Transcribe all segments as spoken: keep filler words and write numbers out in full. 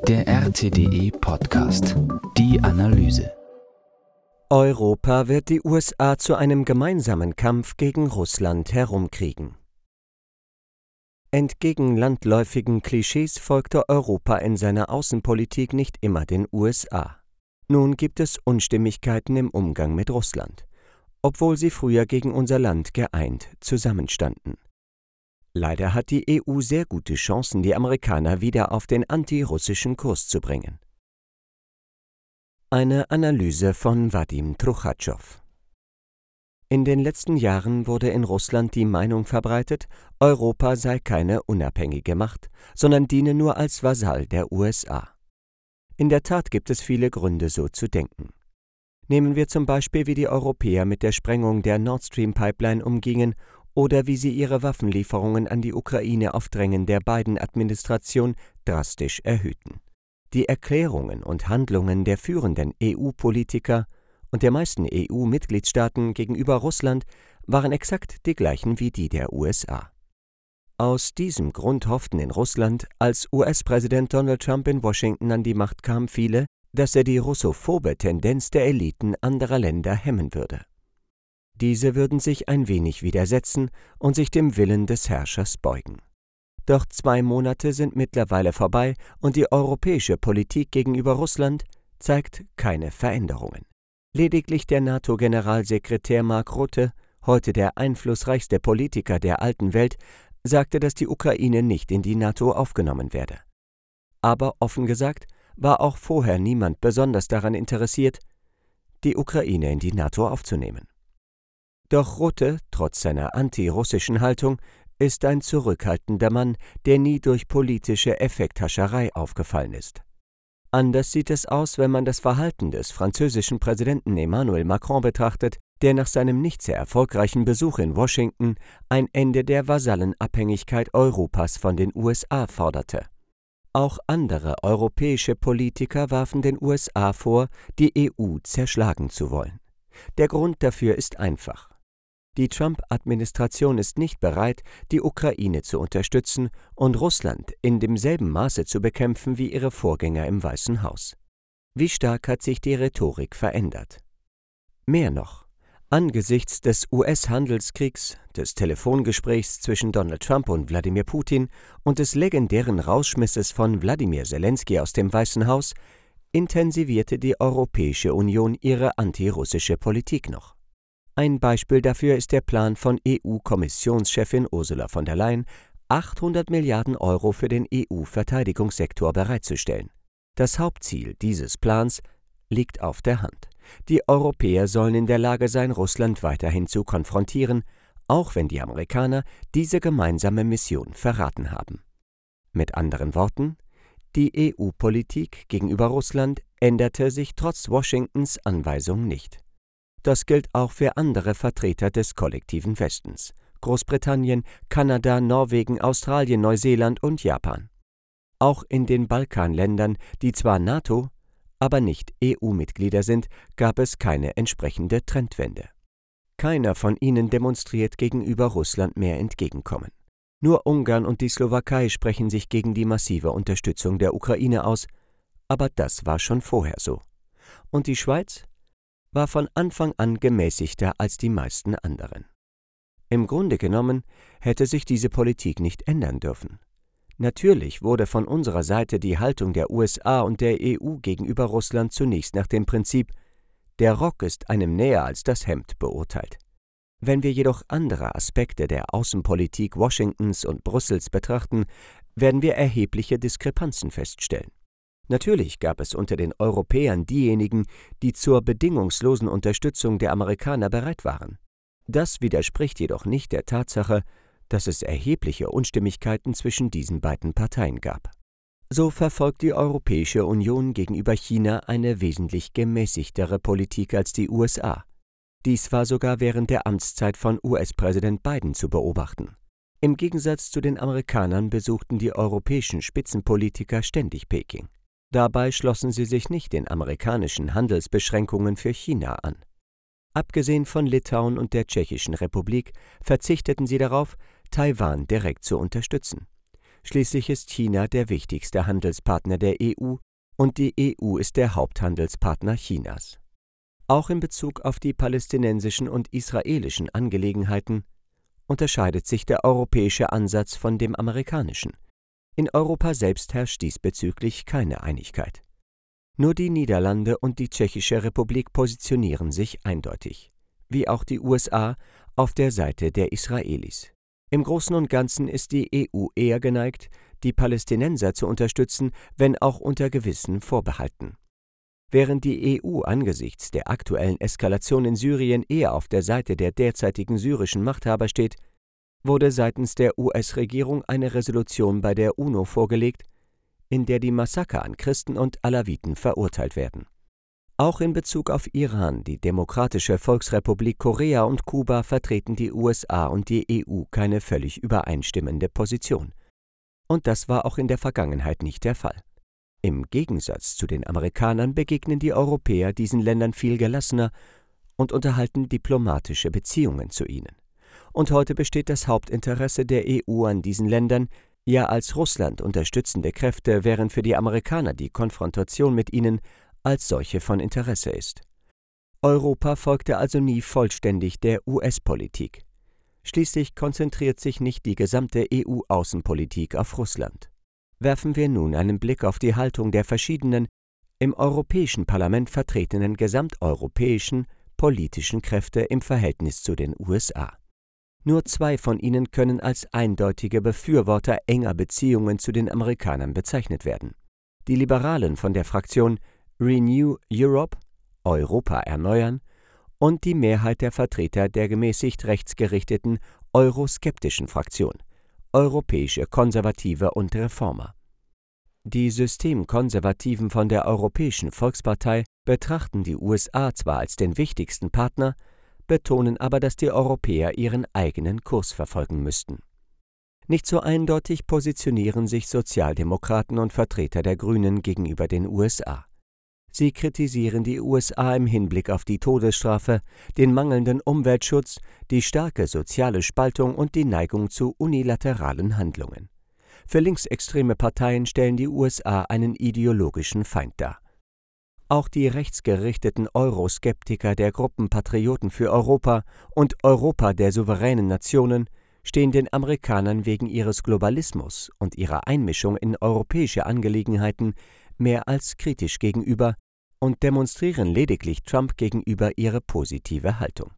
Der R T D E-Podcast. Die Analyse. Europa wird die U S A zu einem gemeinsamen Kampf gegen Russland herumkriegen. Entgegen landläufigen Klischees folgte Europa in seiner Außenpolitik nicht immer den U S A. Nun gibt es Unstimmigkeiten im Umgang mit Russland, obwohl sie früher gegen unser Land geeint zusammenstanden. Leider hat die E U sehr gute Chancen, die Amerikaner wieder auf den antirussischen Kurs zu bringen. Eine Analyse von Wadim Truchatschow. In den letzten Jahren wurde in Russland die Meinung verbreitet, Europa sei keine unabhängige Macht, sondern diene nur als Vasall der U S A. In der Tat gibt es viele Gründe, so zu denken. Nehmen wir zum Beispiel, wie die Europäer mit der Sprengung der Nord Stream Pipeline umgingen oder wie sie ihre Waffenlieferungen an die Ukraine auf Drängen der Biden-Administration drastisch erhöhten. Die Erklärungen und Handlungen der führenden E U-Politiker und der meisten E U-Mitgliedstaaten gegenüber Russland waren exakt die gleichen wie die der U S A. Aus diesem Grund hofften in Russland, als U S-Präsident Donald Trump in Washington an die Macht kam, viele, dass er die russophobe Tendenz der Eliten anderer Länder hemmen würde. Diese würden sich ein wenig widersetzen und sich dem Willen des Herrschers beugen. Doch zwei Monate sind mittlerweile vorbei und die europäische Politik gegenüber Russland zeigt keine Veränderungen. Lediglich der NATO-Generalsekretär Mark Rutte, heute der einflussreichste Politiker der alten Welt, sagte, dass die Ukraine nicht in die NATO aufgenommen werde. Aber offen gesagt war auch vorher niemand besonders daran interessiert, die Ukraine in die NATO aufzunehmen. Doch Rutte, trotz seiner antirussischen Haltung, ist ein zurückhaltender Mann, der nie durch politische Effekthascherei aufgefallen ist. Anders sieht es aus, wenn man das Verhalten des französischen Präsidenten Emmanuel Macron betrachtet, der nach seinem nicht sehr erfolgreichen Besuch in Washington ein Ende der Vasallenabhängigkeit Europas von den U S A forderte. Auch andere europäische Politiker warfen den U S A vor, die E U zerschlagen zu wollen. Der Grund dafür ist einfach. Die Trump-Administration ist nicht bereit, die Ukraine zu unterstützen und Russland in demselben Maße zu bekämpfen wie ihre Vorgänger im Weißen Haus. Wie stark hat sich die Rhetorik verändert? Mehr noch, angesichts des U S-Handelskriegs, des Telefongesprächs zwischen Donald Trump und Wladimir Putin und des legendären Rausschmisses von Wladimir Selenskyj aus dem Weißen Haus, intensivierte die Europäische Union ihre antirussische Politik noch. Ein Beispiel dafür ist der Plan von E U-Kommissionschefin Ursula von der Leyen, achthundert Milliarden Euro für den E U-Verteidigungssektor bereitzustellen. Das Hauptziel dieses Plans liegt auf der Hand. Die Europäer sollen in der Lage sein, Russland weiterhin zu konfrontieren, auch wenn die Amerikaner diese gemeinsame Mission verraten haben. Mit anderen Worten, die E U-Politik gegenüber Russland änderte sich trotz Washingtons Anweisung nicht. Das gilt auch für andere Vertreter des kollektiven Westens: Großbritannien, Kanada, Norwegen, Australien, Neuseeland und Japan. Auch in den Balkanländern, die zwar NATO, aber nicht E U-Mitglieder sind, gab es keine entsprechende Trendwende. Keiner von ihnen demonstriert gegenüber Russland mehr Entgegenkommen. Nur Ungarn und die Slowakei sprechen sich gegen die massive Unterstützung der Ukraine aus, aber das war schon vorher so. Und die Schweiz war von Anfang an gemäßigter als die meisten anderen. Im Grunde genommen hätte sich diese Politik nicht ändern dürfen. Natürlich wurde von unserer Seite die Haltung der U S A und der E U gegenüber Russland zunächst nach dem Prinzip »Der Rock ist einem näher als das Hemd« beurteilt. Wenn wir jedoch andere Aspekte der Außenpolitik Washingtons und Brüssels betrachten, werden wir erhebliche Diskrepanzen feststellen. Natürlich gab es unter den Europäern diejenigen, die zur bedingungslosen Unterstützung der Amerikaner bereit waren. Das widerspricht jedoch nicht der Tatsache, dass es erhebliche Unstimmigkeiten zwischen diesen beiden Parteien gab. So verfolgt die Europäische Union gegenüber China eine wesentlich gemäßigtere Politik als die U S A. Dies war sogar während der Amtszeit von U S-Präsident Biden zu beobachten. Im Gegensatz zu den Amerikanern besuchten die europäischen Spitzenpolitiker ständig Peking. Dabei schlossen sie sich nicht den amerikanischen Handelsbeschränkungen für China an. Abgesehen von Litauen und der Tschechischen Republik verzichteten sie darauf, Taiwan direkt zu unterstützen. Schließlich ist China der wichtigste Handelspartner der E U und die E U ist der Haupthandelspartner Chinas. Auch in Bezug auf die palästinensischen und israelischen Angelegenheiten unterscheidet sich der europäische Ansatz von dem amerikanischen. In Europa selbst herrscht diesbezüglich keine Einigkeit. Nur die Niederlande und die Tschechische Republik positionieren sich eindeutig, wie auch die U S A, auf der Seite der Israelis. Im Großen und Ganzen ist die E U eher geneigt, die Palästinenser zu unterstützen, wenn auch unter gewissen Vorbehalten. Während die E U angesichts der aktuellen Eskalation in Syrien eher auf der Seite der derzeitigen syrischen Machthaber steht, wurde seitens der U S-Regierung eine Resolution bei der UNO vorgelegt, in der die Massaker an Christen und Alawiten verurteilt werden. Auch in Bezug auf Iran, die Demokratische Volksrepublik Korea und Kuba vertreten die U S A und die E U keine völlig übereinstimmende Position. Und das war auch in der Vergangenheit nicht der Fall. Im Gegensatz zu den Amerikanern begegnen die Europäer diesen Ländern viel gelassener und unterhalten diplomatische Beziehungen zu ihnen. Und heute besteht das Hauptinteresse der E U an diesen Ländern, ja als Russland unterstützende Kräfte, während für die Amerikaner die Konfrontation mit ihnen als solche von Interesse ist. Europa folgte also nie vollständig der U S-Politik. Schließlich konzentriert sich nicht die gesamte E U-Außenpolitik auf Russland. Werfen wir nun einen Blick auf die Haltung der verschiedenen, im Europäischen Parlament vertretenen gesamteuropäischen politischen Kräfte im Verhältnis zu den U S A. Nur zwei von ihnen können als eindeutige Befürworter enger Beziehungen zu den Amerikanern bezeichnet werden. Die Liberalen von der Fraktion Renew Europe, Europa erneuern, und die Mehrheit der Vertreter der gemäßigt rechtsgerichteten euroskeptischen Fraktion, Europäische Konservative und Reformer. Die Systemkonservativen von der Europäischen Volkspartei betrachten die U S A zwar als den wichtigsten Partner, betonen aber, dass die Europäer ihren eigenen Kurs verfolgen müssten. Nicht so eindeutig positionieren sich Sozialdemokraten und Vertreter der Grünen gegenüber den U S A. Sie kritisieren die U S A im Hinblick auf die Todesstrafe, den mangelnden Umweltschutz, die starke soziale Spaltung und die Neigung zu unilateralen Handlungen. Für linksextreme Parteien stellen die U S A einen ideologischen Feind dar. Auch die rechtsgerichteten Euroskeptiker der Gruppen Patrioten für Europa und Europa der souveränen Nationen stehen den Amerikanern wegen ihres Globalismus und ihrer Einmischung in europäische Angelegenheiten mehr als kritisch gegenüber und demonstrieren lediglich Trump gegenüber ihre positive Haltung.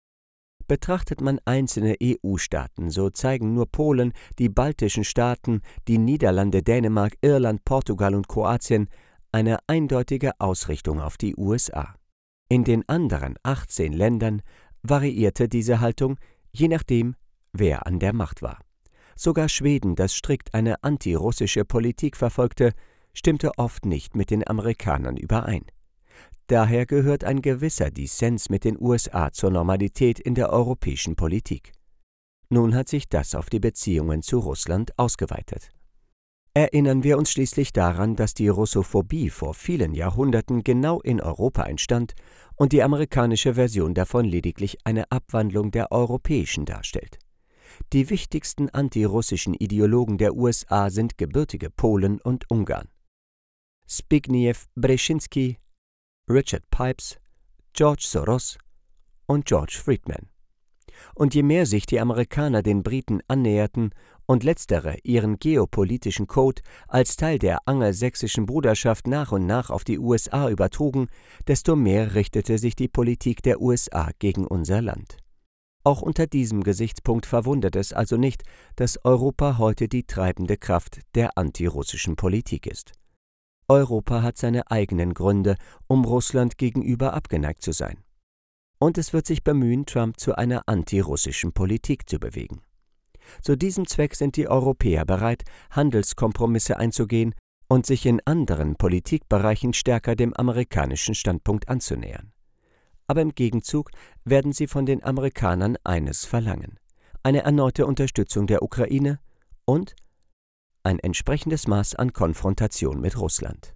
Betrachtet man einzelne E U-Staaten, so zeigen nur Polen, die baltischen Staaten, die Niederlande, Dänemark, Irland, Portugal und Kroatien eine eindeutige Ausrichtung auf die U S A. In den anderen achtzehn Ländern variierte diese Haltung, je nachdem, wer an der Macht war. Sogar Schweden, das strikt eine antirussische Politik verfolgte, stimmte oft nicht mit den Amerikanern überein. Daher gehört ein gewisser Dissens mit den U S A zur Normalität in der europäischen Politik. Nun hat sich das auf die Beziehungen zu Russland ausgeweitet. Erinnern wir uns schließlich daran, dass die Russophobie vor vielen Jahrhunderten genau in Europa entstand und die amerikanische Version davon lediglich eine Abwandlung der europäischen darstellt. Die wichtigsten antirussischen Ideologen der U S A sind gebürtige Polen und Ungarn. Zbigniew Brzezinski, Richard Pipes, George Soros und George Friedman. Und je mehr sich die Amerikaner den Briten annäherten und letztere ihren geopolitischen Code als Teil der angelsächsischen Bruderschaft nach und nach auf die U S A übertrugen, desto mehr richtete sich die Politik der U S A gegen unser Land. Auch unter diesem Gesichtspunkt verwundert es also nicht, dass Europa heute die treibende Kraft der antirussischen Politik ist. Europa hat seine eigenen Gründe, um Russland gegenüber abgeneigt zu sein. Und es wird sich bemühen, Trump zu einer antirussischen Politik zu bewegen. Zu diesem Zweck sind die Europäer bereit, Handelskompromisse einzugehen und sich in anderen Politikbereichen stärker dem amerikanischen Standpunkt anzunähern. Aber im Gegenzug werden sie von den Amerikanern eines verlangen: eine erneute Unterstützung der Ukraine und ein entsprechendes Maß an Konfrontation mit Russland.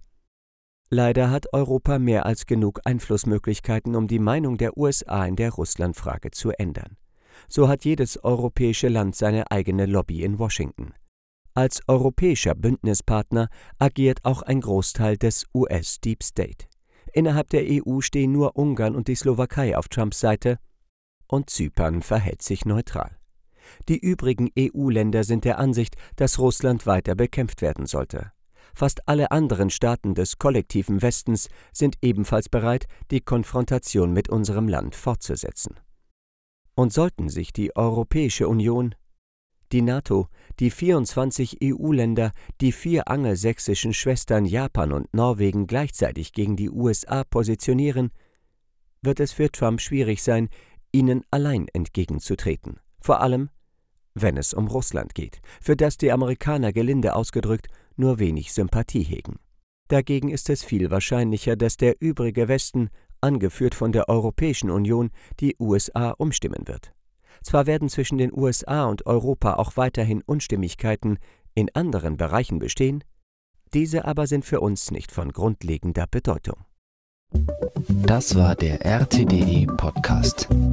Leider hat Europa mehr als genug Einflussmöglichkeiten, um die Meinung der U S A in der Russlandfrage zu ändern. So hat jedes europäische Land seine eigene Lobby in Washington. Als europäischer Bündnispartner agiert auch ein Großteil des U S-Deep State. Innerhalb der E U stehen nur Ungarn und die Slowakei auf Trumps Seite und Zypern verhält sich neutral. Die übrigen E U-Länder sind der Ansicht, dass Russland weiter bekämpft werden sollte. Fast alle anderen Staaten des kollektiven Westens sind ebenfalls bereit, die Konfrontation mit unserem Land fortzusetzen. Und sollten sich die Europäische Union, die NATO, die vierundzwanzig E U-Länder, die vier angelsächsischen Schwestern Japan und Norwegen gleichzeitig gegen die U S A positionieren, wird es für Trump schwierig sein, ihnen allein entgegenzutreten. Vor allem, wenn es um Russland geht, für das die Amerikaner gelinde ausgedrückt nur wenig Sympathie hegen. Dagegen ist es viel wahrscheinlicher, dass der übrige Westen, angeführt von der Europäischen Union, die U S A umstimmen wird. Zwar werden zwischen den U S A und Europa auch weiterhin Unstimmigkeiten in anderen Bereichen bestehen, diese aber sind für uns nicht von grundlegender Bedeutung. Das war der R T D E Podcast.